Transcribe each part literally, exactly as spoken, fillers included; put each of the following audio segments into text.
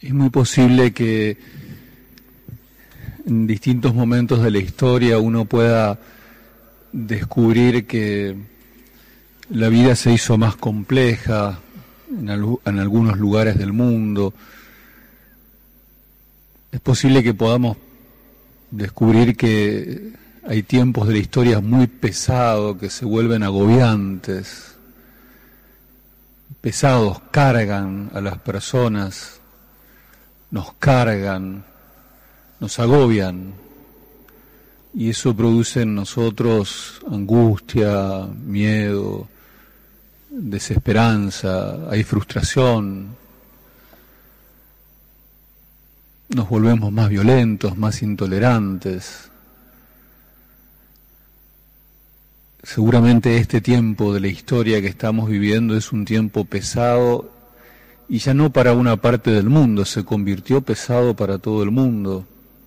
Es muy posible que en distintos momentos de la historia uno pueda descubrir que la vida se hizo más compleja en, al- en algunos lugares del mundo. Es posible que podamos descubrir que hay tiempos de la historia muy pesados que se vuelven agobiantes. Pesados, cargan a las personas, nos cargan, nos agobian, y eso produce en nosotros angustia, miedo, desesperanza, hay frustración, nos volvemos más violentos, más intolerantes. Seguramente este tiempo de la historia que estamos viviendo es un tiempo pesado, y ya no para una parte del mundo, se convirtió pesado para todo el mundo.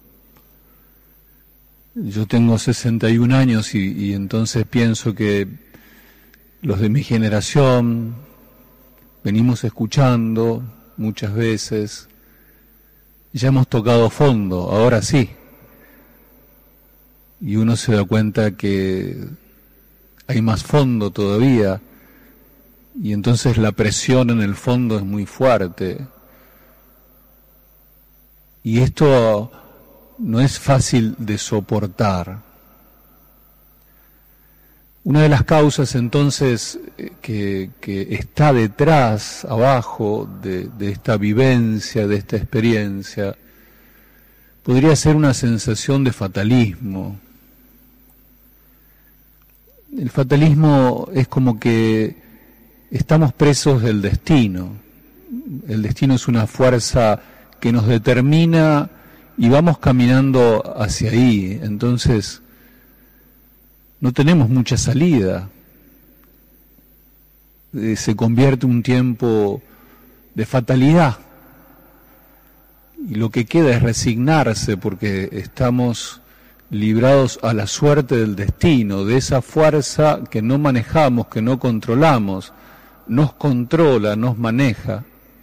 Yo tengo sesenta y un años y, y entonces pienso que los de mi generación venimos escuchando muchas veces, ya hemos tocado fondo, ahora sí. Y uno se da cuenta que hay más fondo todavía, y entonces la presión en el fondo es muy fuerte. Y esto no es fácil de soportar. Una de las causas entonces que, que está detrás, abajo de, de esta vivencia, de esta experiencia, podría ser una sensación de fatalismo. El fatalismo es como que estamos presos del destino. El destino es una fuerza que nos determina y vamos caminando hacia ahí. Entonces, no tenemos mucha salida. Eh, se convierte un tiempo de fatalidad. Y lo que queda es resignarse porque estamos librados a la suerte del destino, de esa fuerza que no manejamos, que no controlamos, nos controla, nos maneja.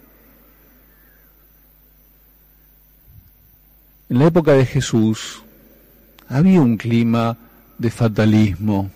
En la época de Jesús había un clima de fatalismo.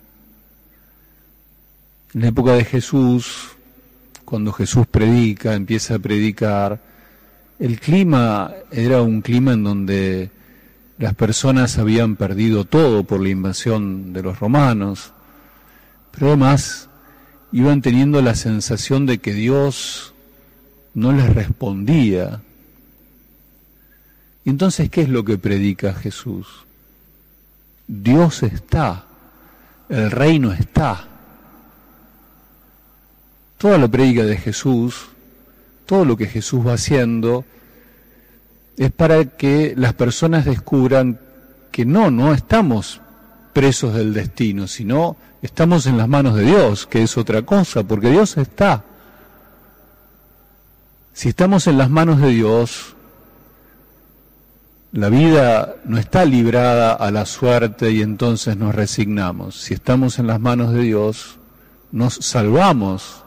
En la época de Jesús, cuando Jesús predica, empieza a predicar, el clima era un clima en donde las personas habían perdido todo por la invasión de los romanos, pero además iban teniendo la sensación de que Dios no les respondía. Entonces, ¿qué es lo que predica Jesús? Dios está, el reino está. Toda la prédica de Jesús, todo lo que Jesús va haciendo, es para que las personas descubran que no, no estamos presos del destino, sino estamos en las manos de Dios, que es otra cosa, porque Dios está. Si estamos en las manos de Dios, la vida no está librada a la suerte y entonces nos resignamos. Si estamos en las manos de Dios, nos salvamos.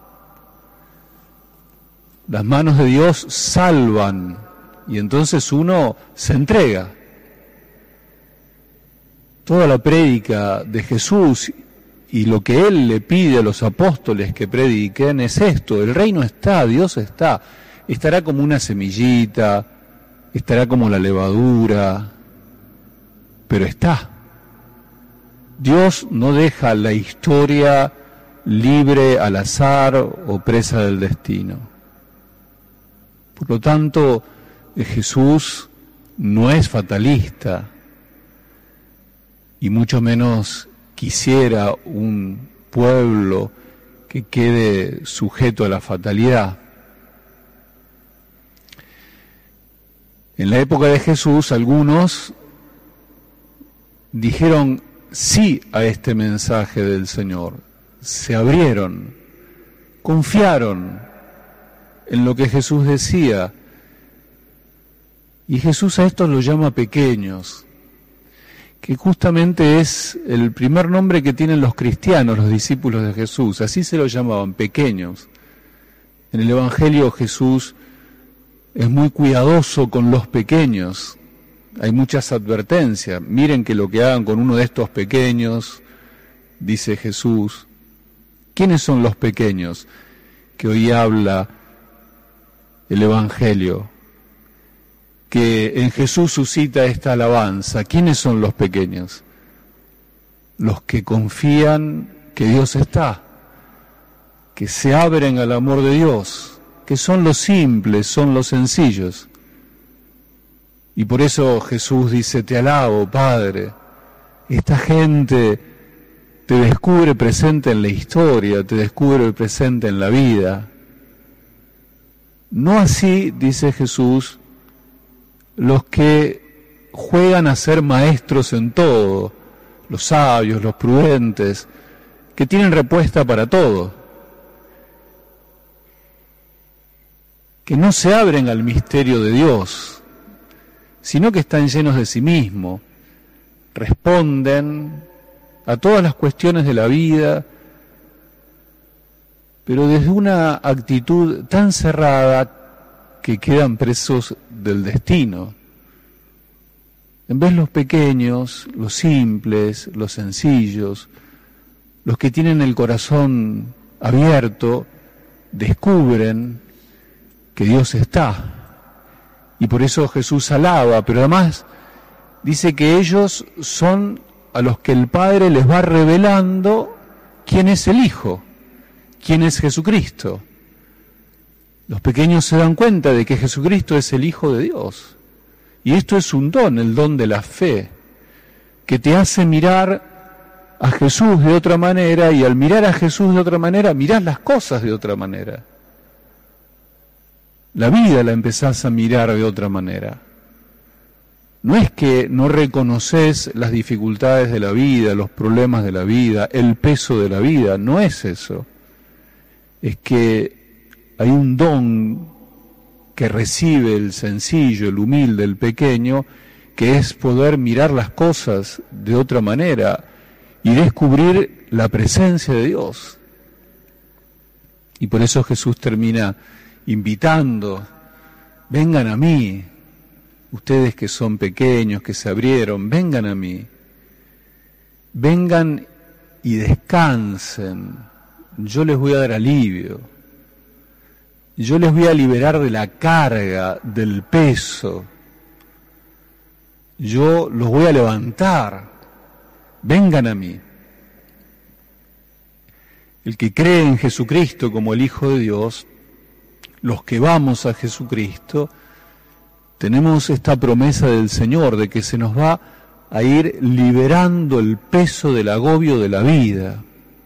Las manos de Dios salvan y entonces uno se entrega. Toda la prédica de Jesús y lo que Él le pide a los apóstoles que prediquen es esto: el reino está, Dios está. Estará como una semillita, estará como la levadura, pero está. Dios no deja la historia libre al azar o presa del destino. Por lo tanto, Jesús no es fatalista, y mucho menos quisiera un pueblo que quede sujeto a la fatalidad. En la época de Jesús, algunos dijeron sí a este mensaje del Señor, se abrieron, confiaron en lo que Jesús decía, y Jesús a estos los llama pequeños, que justamente es el primer nombre que tienen los cristianos, los discípulos de Jesús, así se los llamaban, pequeños. En el Evangelio Jesús es muy cuidadoso con los pequeños. Hay muchas advertencias. Miren que lo que hagan con uno de estos pequeños, dice Jesús. ¿Quiénes son los pequeños que hoy habla el Evangelio? Que en Jesús suscita esta alabanza. ¿Quiénes son los pequeños? Los que confían que Dios está, que se abren al amor de Dios, que son los simples, son los sencillos. Y por eso Jesús dice, te alabo, Padre. Esta gente te descubre presente en la historia, te descubre presente en la vida. No así, dice Jesús, los que juegan a ser maestros en todo, los sabios, los prudentes, que tienen respuesta para todo, que no se abren al misterio de Dios, sino que están llenos de sí mismos, responden a todas las cuestiones de la vida, pero desde una actitud tan cerrada que quedan presos del destino. En vez los pequeños, los simples, los sencillos, los que tienen el corazón abierto, descubren que Dios está. Y por eso Jesús alaba, pero además dice que ellos son a los que el Padre les va revelando quién es el Hijo, quién es Jesucristo. Los pequeños se dan cuenta de que Jesucristo es el Hijo de Dios. Y esto es un don, el don de la fe, que te hace mirar a Jesús de otra manera, y al mirar a Jesús de otra manera, mirás las cosas de otra manera. La vida la empezás a mirar de otra manera. No es que no reconoces las dificultades de la vida, los problemas de la vida, el peso de la vida, no es eso. Es que hay un don que recibe el sencillo, el humilde, el pequeño, que es poder mirar las cosas de otra manera y descubrir la presencia de Dios. Y por eso Jesús termina invitando, vengan a mí, ustedes que son pequeños, que se abrieron, vengan a mí, vengan y descansen, yo les voy a dar alivio. Yo les voy a liberar de la carga, del peso. Yo los voy a levantar. Vengan a mí. El que cree en Jesucristo como el Hijo de Dios, los que vamos a Jesucristo, tenemos esta promesa del Señor de que se nos va a ir liberando el peso del agobio de la vida.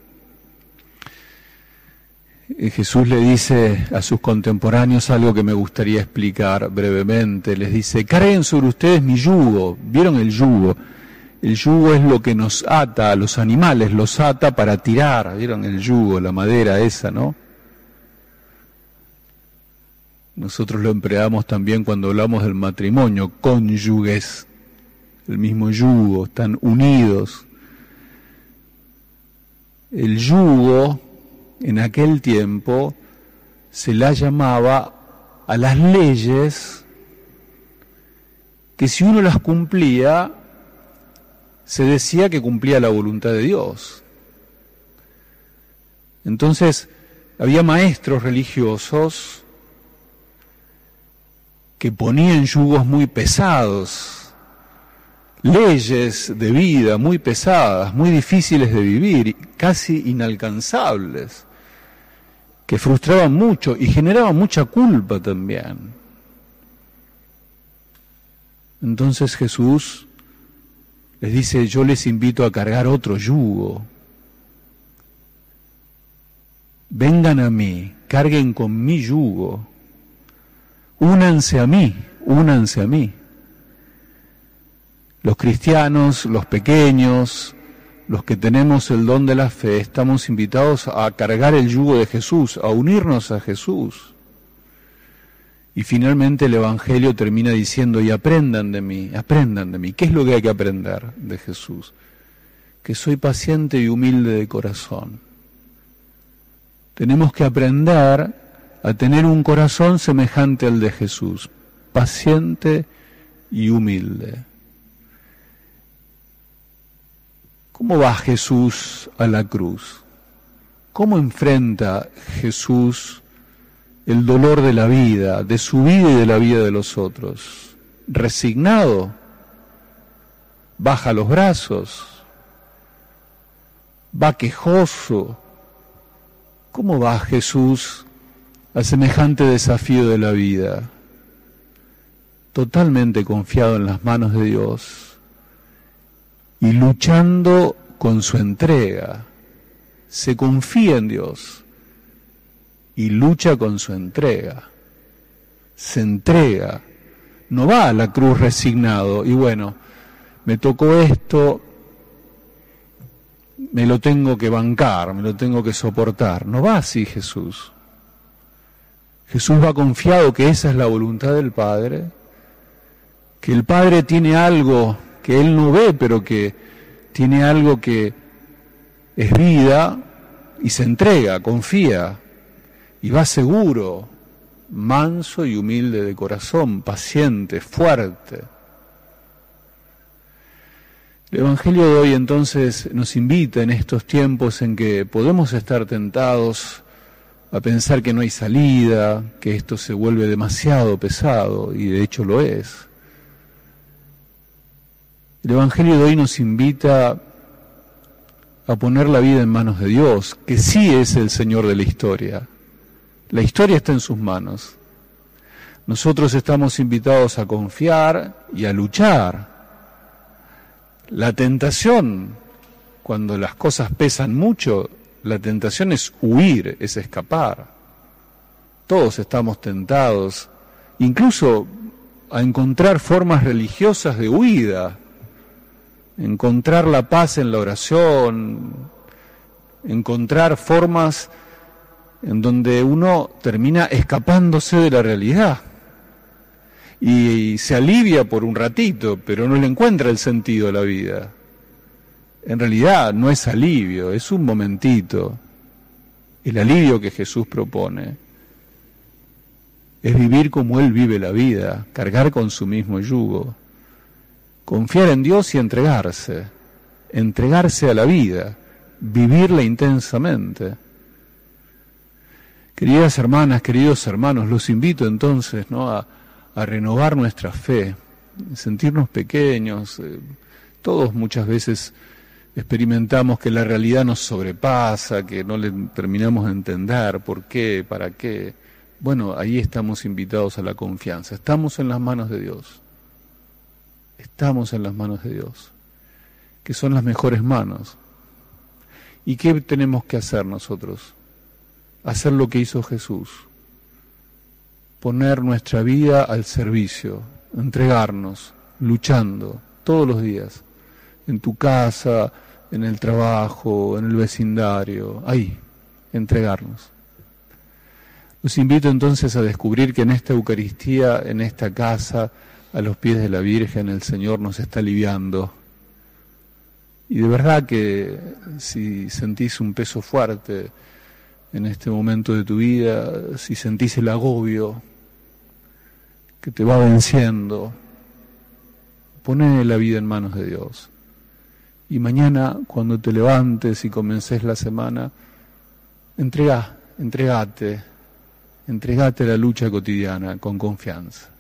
Jesús le dice a sus contemporáneos algo que me gustaría explicar brevemente. Les dice, carguen sobre ustedes mi yugo. ¿Vieron el yugo? El yugo es lo que nos ata a los animales, los ata para tirar. ¿Vieron el yugo, la madera esa, no? Nosotros lo empleamos también cuando hablamos del matrimonio, cónyuges, el mismo yugo, están unidos. El yugo en aquel tiempo se la llamaba a las leyes que si uno las cumplía, se decía que cumplía la voluntad de Dios. Entonces, había maestros religiosos que ponían yugos muy pesados, leyes de vida muy pesadas, muy difíciles de vivir, casi inalcanzables, que frustraban mucho y generaban mucha culpa también. Entonces Jesús les dice, yo les invito a cargar otro yugo. Vengan a mí, carguen con mi yugo. Únanse a mí, únanse a mí. Los cristianos, los pequeños, los que tenemos el don de la fe, estamos invitados a cargar el yugo de Jesús, a unirnos a Jesús. Y finalmente el Evangelio termina diciendo, y aprendan de mí, aprendan de mí. ¿Qué es lo que hay que aprender de Jesús? Que soy paciente y humilde de corazón. Tenemos que aprender a tener un corazón semejante al de Jesús, paciente y humilde. ¿Cómo va Jesús a la cruz? ¿Cómo enfrenta Jesús el dolor de la vida, de su vida y de la vida de los otros? ¿Resignado? ¿Baja los brazos? ¿Va quejoso? ¿Cómo va Jesús a semejante desafío de la vida? Totalmente confiado en las manos de Dios y luchando con su entrega. Se confía en Dios y lucha con su entrega. Se entrega. No va a la cruz resignado y bueno, me tocó esto, me lo tengo que bancar, me lo tengo que soportar. No va así Jesús. Jesús va confiado que esa es la voluntad del Padre, que el Padre tiene algo que Él no ve, pero que tiene algo que es vida, y se entrega, confía, y va seguro, manso y humilde de corazón, paciente, fuerte. El Evangelio de hoy entonces nos invita en estos tiempos en que podemos estar tentados a pensar que no hay salida, que esto se vuelve demasiado pesado, y de hecho lo es. El Evangelio de hoy nos invita a poner la vida en manos de Dios, que sí es el Señor de la historia. La historia está en sus manos. Nosotros estamos invitados a confiar y a luchar. La tentación, cuando las cosas pesan mucho, la tentación es huir, es escapar. Todos estamos tentados, incluso a encontrar formas religiosas de huida, encontrar la paz en la oración, encontrar formas en donde uno termina escapándose de la realidad y se alivia por un ratito, pero no le encuentra el sentido a la vida. En realidad no es alivio, es un momentito. El alivio que Jesús propone es vivir como Él vive la vida, cargar con su mismo yugo, confiar en Dios y entregarse, entregarse a la vida, vivirla intensamente. Queridas hermanas, queridos hermanos, los invito entonces, ¿no?, a, a renovar nuestra fe, sentirnos pequeños. Eh, todos muchas veces experimentamos que la realidad nos sobrepasa, que no le terminamos de entender por qué, para qué. Bueno, ahí estamos invitados a la confianza. Estamos en las manos de Dios. Estamos en las manos de Dios, que son las mejores manos. ¿Y qué tenemos que hacer nosotros? Hacer lo que hizo Jesús. Poner nuestra vida al servicio, entregarnos, luchando todos los días, en tu casa, en el trabajo, en el vecindario, ahí, entregarnos. Los invito entonces a descubrir que en esta Eucaristía, en esta casa, a los pies de la Virgen, el Señor nos está aliviando. Y de verdad que si sentís un peso fuerte en este momento de tu vida, si sentís el agobio que te va venciendo, poné la vida en manos de Dios. Y mañana, cuando te levantes y comences la semana, entregá, entregate, entregate a la lucha cotidiana con confianza.